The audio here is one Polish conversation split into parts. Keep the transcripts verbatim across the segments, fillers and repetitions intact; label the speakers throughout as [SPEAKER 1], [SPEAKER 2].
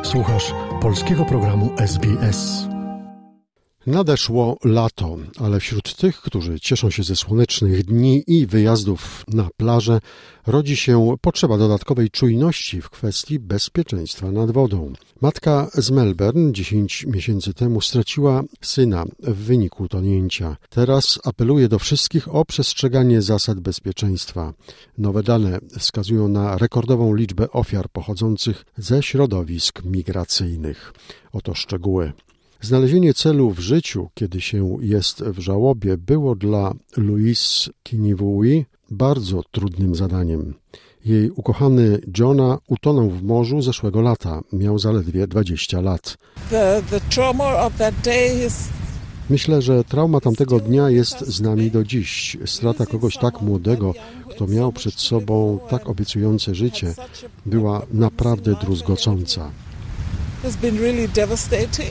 [SPEAKER 1] Słuchasz polskiego programu S B S. Nadeszło lato, ale wśród tych, którzy cieszą się ze słonecznych dni i wyjazdów na plażę, rodzi się potrzeba dodatkowej czujności w kwestii bezpieczeństwa nad wodą. Matka z Melbourne dziesięć miesięcy temu straciła syna w wyniku tonięcia. Teraz apeluje do wszystkich o przestrzeganie zasad bezpieczeństwa. Nowe dane wskazują na rekordową liczbę ofiar pochodzących ze środowisk migracyjnych. Oto szczegóły. Znalezienie celu w życiu, kiedy się jest w żałobie, było dla Louise Kinivuyi bardzo trudnym zadaniem. Jej ukochany Jonah utonął w morzu zeszłego lata. Miał zaledwie dwadzieścia lat.
[SPEAKER 2] The, the trauma of that day is...
[SPEAKER 1] Myślę, że trauma tamtego dnia jest z nami do dziś. Strata kogoś tak młodego, kto miał przed sobą tak obiecujące życie, była naprawdę druzgocąca.
[SPEAKER 2] It's been really devastating.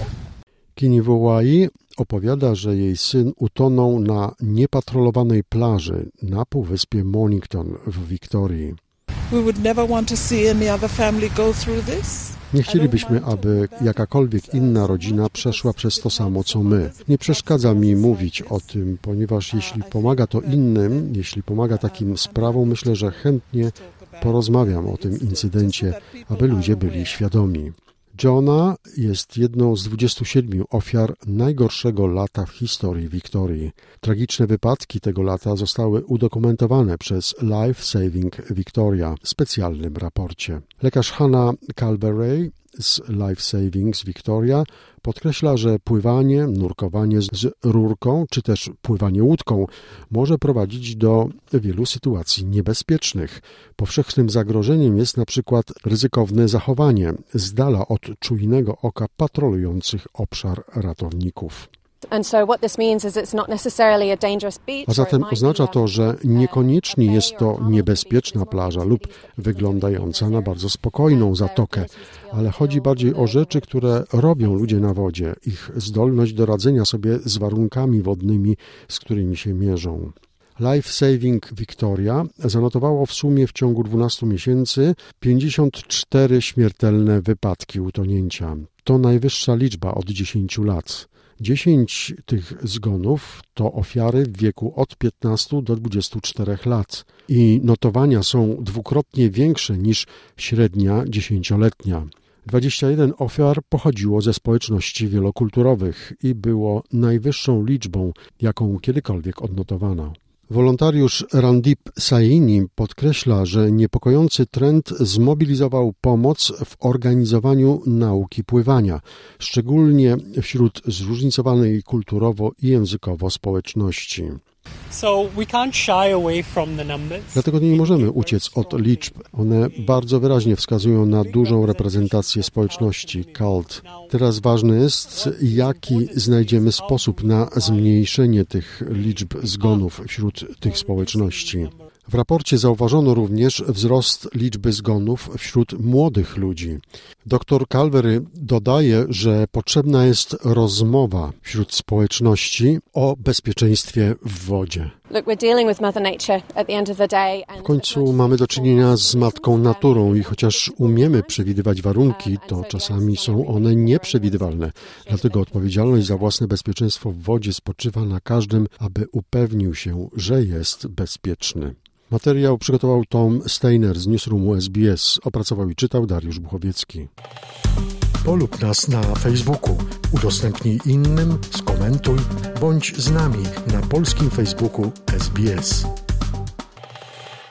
[SPEAKER 1] Kinivuyi opowiada, że jej syn utonął na niepatrolowanej plaży na półwyspie Mornington w Wiktorii.
[SPEAKER 2] We would never want to see any other family go through this.
[SPEAKER 1] Nie chcielibyśmy, aby jakakolwiek inna rodzina przeszła przez to samo, co my. Nie przeszkadza mi mówić o tym, ponieważ jeśli pomaga to innym, jeśli pomaga takim sprawom, myślę, że chętnie porozmawiam o tym incydencie, aby ludzie byli świadomi. Jonah jest jedną z dwudziestu siedmiu ofiar najgorszego lata w historii Wiktorii. Tragiczne wypadki tego lata zostały udokumentowane przez Life Saving Victoria w specjalnym raporcie. Lekarz Hannah Calvary z Life Savings Victoria podkreśla, że pływanie, nurkowanie z rurką czy też pływanie łódką może prowadzić do wielu sytuacji niebezpiecznych. Powszechnym zagrożeniem jest na przykład ryzykowne zachowanie z dala od czujnego oka patrolujących obszar ratowników. A zatem oznacza to, że niekoniecznie jest to niebezpieczna plaża lub wyglądająca na bardzo spokojną zatokę, ale chodzi bardziej o rzeczy, które robią ludzie na wodzie, ich zdolność do radzenia sobie z warunkami wodnymi, z którymi się mierzą. Life Saving Victoria zanotowało w sumie w ciągu dwunastu miesięcy pięćdziesiąt cztery śmiertelne wypadki utonięcia. To najwyższa liczba od dziesięciu lat. Dziesięć tych zgonów to ofiary w wieku od piętnastu do dwudziestu czterech lat i notowania są dwukrotnie większe niż średnia dziesięcioletnia. dwadzieścia jeden ofiar pochodziło ze społeczności wielokulturowych i było najwyższą liczbą, jaką kiedykolwiek odnotowano. Wolontariusz Randip Saini podkreśla, że niepokojący trend zmobilizował pomoc w organizowaniu nauki pływania, szczególnie wśród zróżnicowanej kulturowo i językowo społeczności. Dlatego nie możemy uciec od liczb. One bardzo wyraźnie wskazują na dużą reprezentację społeczności cult. Teraz ważne jest, jaki znajdziemy sposób na zmniejszenie tych liczb zgonów wśród tych społeczności. W raporcie zauważono również wzrost liczby zgonów wśród młodych ludzi. Doktor Calvary dodaje, że potrzebna jest rozmowa wśród społeczności o bezpieczeństwie w wodzie. W końcu mamy do czynienia z matką naturą i chociaż umiemy przewidywać warunki, to czasami są one nieprzewidywalne. Dlatego odpowiedzialność za własne bezpieczeństwo w wodzie spoczywa na każdym, aby upewnił się, że jest bezpieczny. Materiał przygotował Tom Steiner z Newsroomu S B S. Opracował i czytał Dariusz Buchowiecki. Polub nas na Facebooku, udostępnij innym, skomentuj, bądź z nami na polskim Facebooku S B S.